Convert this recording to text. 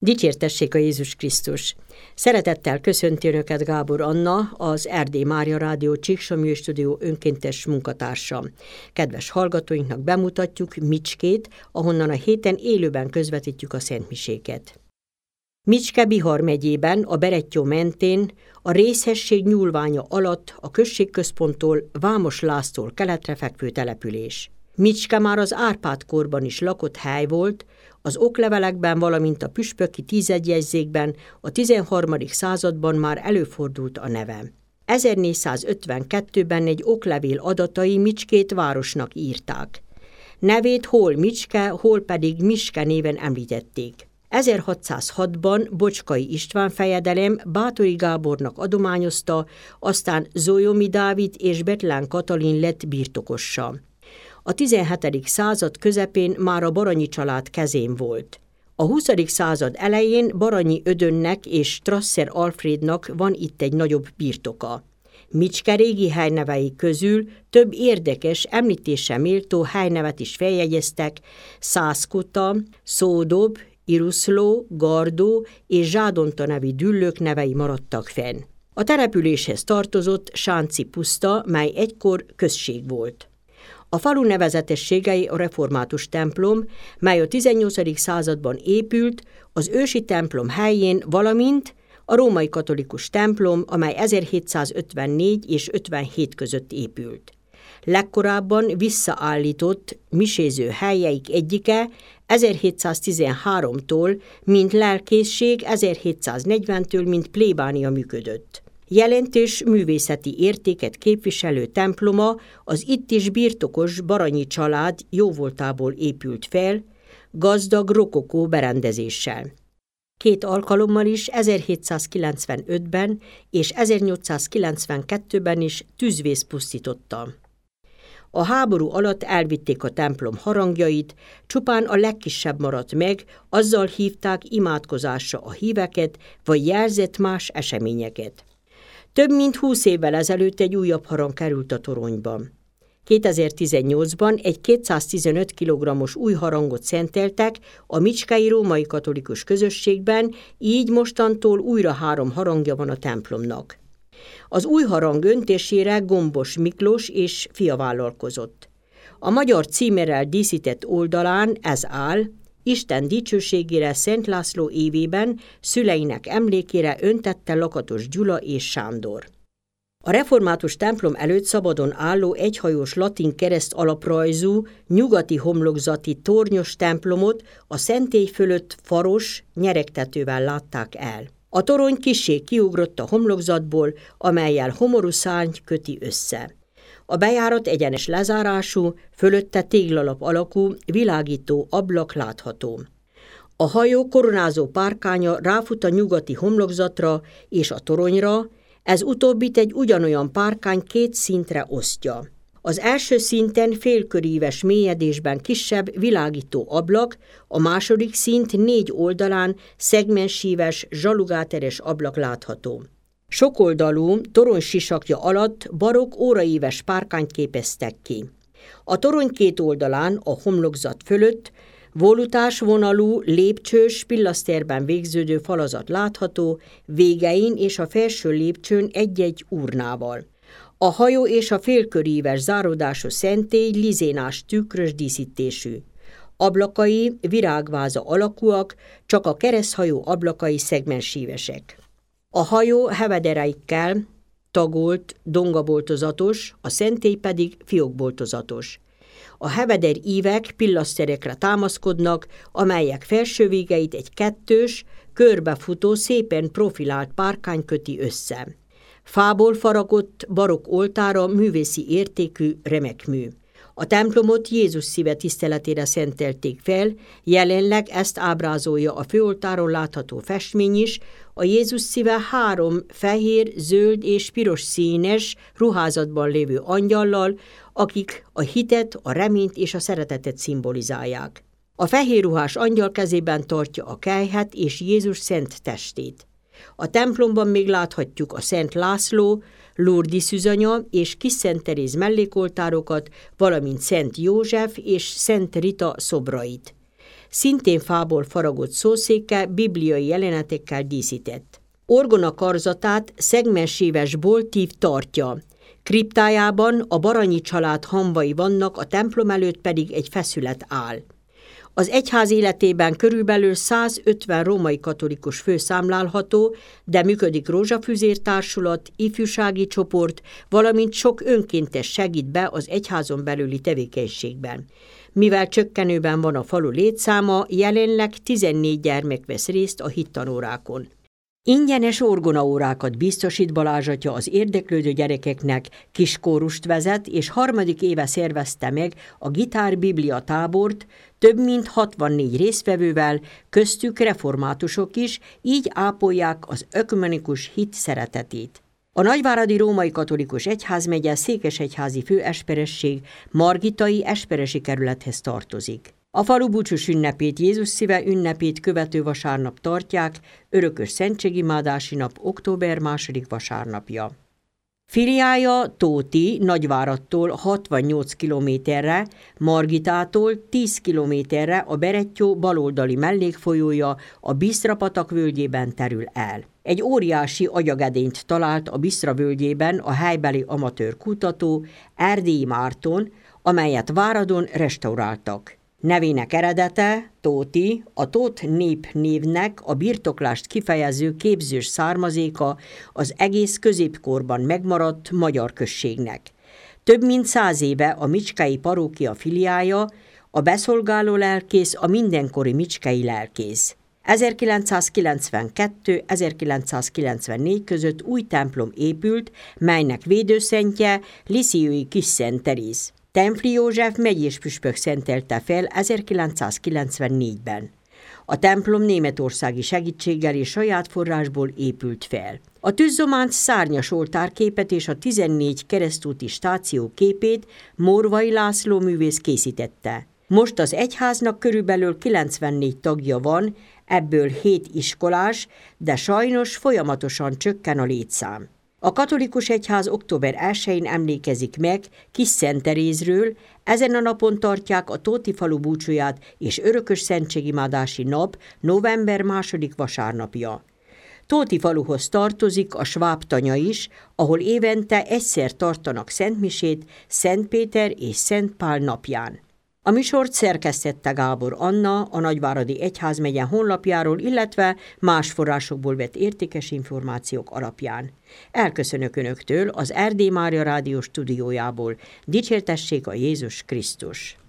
Dicsértessék a Jézus Krisztus! Szeretettel köszönti Önöket Gábor Anna, az Erdély Mária Rádió Csíksomlyő Stúdió önkéntes munkatársa. Kedves hallgatóinknak bemutatjuk Micskét, ahonnan a héten élőben közvetítjük a szentmiséket. Micske Bihar megyében, a Berettyó mentén, a Részhesség nyúlványa alatt a községközponttól Vámos Lásztól keletre fekvő település. Micske már az Árpád-korban is lakott hely volt, az oklevelekben, valamint a püspöki tízegyjegyzékben a 13. században már előfordult a neve. 1452-ben egy oklevél adatai Micskét városnak írták. Nevét hol Micske, hol pedig Miske néven említették. 1606-ban Bocskai István fejedelem Báthori Gábornak adományozta, aztán Zólyomi Dávid és Bethlen Katalin lett birtokossa. A 17. század közepén már a Baranyi család kezén volt. A 20. század elején Baranyi Ödönnek és Strasser Alfrednak van itt egy nagyobb birtoka. Micske régi helynevei közül több érdekes, említésre méltó helynevet is feljegyeztek: Szászkuta, Szódob, Iruszló, Gardó és Zsádonta nevű düllők nevei maradtak fenn. A településhez tartozott Sánci puszta, mely egykor község volt. A falu nevezetességei a református templom, mely a 18. században épült, az ősi templom helyén, valamint a római katolikus templom, amely 1754 és 57 között épült. Legkorábban visszaállított miséző helyeik egyike 1713-tól, mint lelkészség 1740-től, mint plébánia működött. Jelentős művészeti értéket képviselő temploma az itt is birtokos Baranyi család jóvoltából épült fel, gazdag rokokó berendezéssel. 2 alkalommal is, 1795-ben és 1892-ben is tűzvész pusztította. A háború alatt elvitték a templom harangjait, csupán a legkisebb maradt meg, azzal hívták imádkozásra a híveket, vagy jelzett más eseményeket. Több mint 20 évvel ezelőtt egy újabb harang került a toronyba. 2018-ban egy 215 kg-os új harangot szenteltek a micskei római katolikus közösségben, így mostantól újra 3 harangja van a templomnak. Az új harang öntésére Gombos Miklós és fia vállalkozott. A magyar címerrel díszített oldalán ez áll: Isten dicsőségére Szent László évében szüleinek emlékére öntette Lakatos Gyula és Sándor. A református templom előtt szabadon álló egyhajós latin kereszt alaprajzú, nyugati homlokzati tornyos templomot a szentély fölött faros nyeregtetővel látták el. A torony kissé kiugrott a homlokzatból, amellyel homorú szárny köti össze. A bejárat egyenes lezárású, fölötte téglalap alakú, világító ablak látható. A hajó koronázó párkánya ráfut a nyugati homlokzatra és a toronyra, ez utóbbit egy ugyanolyan párkány 2 szintre osztja. Az első szinten félköríves mélyedésben kisebb világító ablak, a második szint 4 oldalán szegmenssíves, zsalugáteres ablak látható. Sokoldalú toronysisakja alatt barokk óraéves párkányt képeztek ki. A torony 2 oldalán a homlokzat fölött volutás vonalú, lépcsős, pillaszterben végződő falazat látható, végein és a felső lépcsőn egy-egy urnával. A hajó és a félköríves záródású szentély lizénás tükrös díszítésű. Ablakai virágváza alakúak, csak a kereszthajó ablakai szegmenssívesek. A hajó hevedereikkel tagolt, dongaboltozatos, a szentély pedig fiókboltozatos. A heveder ívek pillaszterekre támaszkodnak, amelyek felső végeit egy 2, körbefutó, szépen profilált párkány köti össze. Fából faragott barokk oltára művészi értékű remekmű. A templomot Jézus szíve tiszteletére szentelték fel, jelenleg ezt ábrázolja a főoltáron látható festmény is, a Jézus szíve 3 fehér, zöld és piros színes ruházatban lévő angyallal, akik a hitet, a reményt és a szeretetet szimbolizálják. A fehér ruhás angyal kezében tartja a kelyhet és Jézus szent testét. A templomban még láthatjuk a Szent László, Lourdes Szűzanya és Kis Szent Teréz mellékoltárokat, valamint Szent József és Szent Rita szobrait. szintén fából faragott szószéke bibliai jelenetekkel díszített. Orgona karzatát szegmenséves boltív tartja. Kriptájában a Baranyi család hamvai vannak, a templom előtt pedig egy feszület áll. Az egyház életében körülbelül 150 római katolikus fő számlálható, de működik rózsafüzér-társulat, ifjúsági csoport, valamint sok önkéntes segít be az egyházon belüli tevékenységben. Mivel csökkenőben van a falu létszáma, jelenleg 14 gyermek vesz részt a hittanórákon. Ingyenes orgonaórákat biztosít Balázs atya az érdeklődő gyerekeknek, kiskórust vezet, és 3. éve szervezte meg a Gitár-Biblia tábort, több mint 64 résztvevővel, köztük reformátusok is, így ápolják az ökumenikus hit szeretetét. A Nagyváradi Római Katolikus Egyházmegye székesegyházi főesperesség Margitai esperesi kerülethez tartozik. A falu búcsús ünnepét, Jézus szíve ünnepét követő vasárnap tartják, örökös szentségimádási nap október 2. vasárnapja. Filiája Tóti Nagyváradtól 68 kilométerre, Margitától 10 kilométerre a Berettyó baloldali mellékfolyója a Bisztra-patak völgyében terül el. Egy óriási agyagedényt talált a Bisztra völgyében a helybeli amatőr kutató Erdélyi Márton, amelyet Váradon restauráltak. Nevének eredete Tóti, a Tóth népnévnek a birtoklást kifejező képzős származéka az egész középkorban megmaradt magyar községnek. Több mint 100 éve a micskei parókia filiája, a beszolgáló lelkész a mindenkori micskei lelkész. 1992-1994 között új templom épült, melynek védőszentje Lisieux-i Kis Szent Teréz. Templi József megyés püspök szentelte fel 1994-ben. A templom németországi segítséggel és saját forrásból épült fel. A tűzzománc szárnyas oltárképet és a 14 keresztúti stáció képét Morvai László művész készítette. Most az egyháznak körülbelül 94 tagja van, ebből 7 iskolás, de sajnos folyamatosan csökken a létszám. A katolikus egyház október 1-én emlékezik meg Kis Szent Terézről, ezen a napon tartják a Tóti falu búcsúját és örökös szentségimádási nap november 2. vasárnapja. Tóti faluhoz tartozik a Svábtanya is, ahol évente egyszer tartanak szentmisét Szent Péter és Szent Pál napján. A műsort szerkesztette Gábor Anna a Nagyváradi Egyházmegye honlapjáról, illetve más forrásokból vett értékes információk alapján. Elköszönök Önöktől az Erdély Mária Rádió stúdiójából. Dicsértessék a Jézus Krisztus!